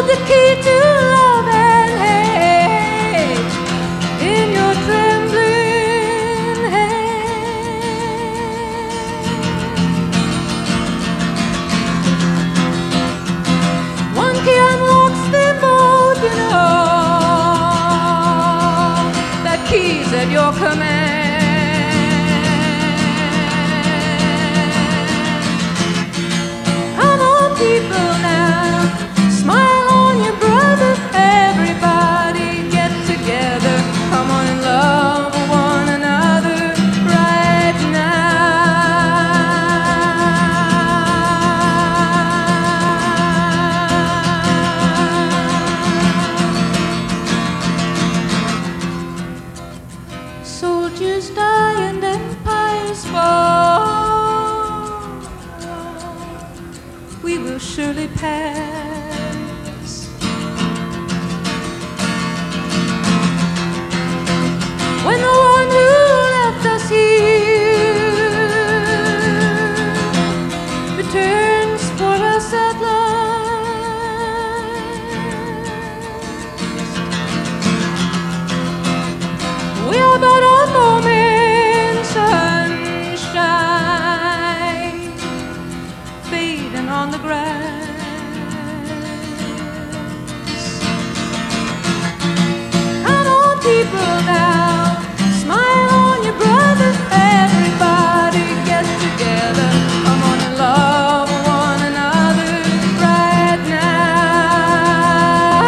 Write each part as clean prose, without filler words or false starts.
hold the key to love and hate in your trembling hand. One key unlocks them both, you know. That key's at your command. People now, smile on your brother. Everybody get together. Come on and love one another right now. Soldiers die and empires fall. We will surely pass. When the one who left us here returns for us at last, we are but a moment's sunshine fading on the grass. Come on, people now, smile on your brother. Everybody get together. Come on and love one another right now.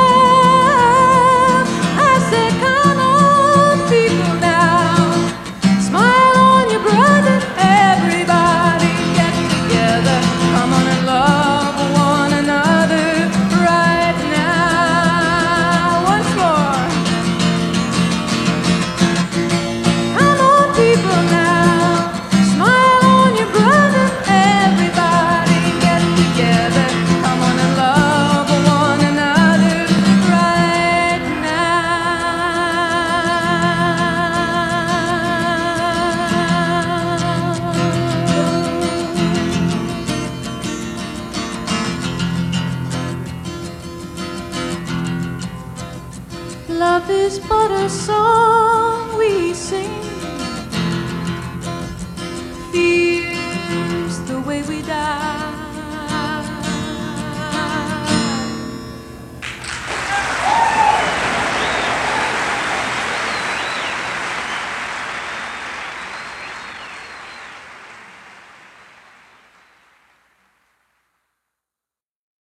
I said, come on, people now, smile on your brother. Everybody get together. Come on and love one another right now. Once more. Come on, people now, smile on your brother. Everybody get together. Come on and love one another right now. Love is but a song.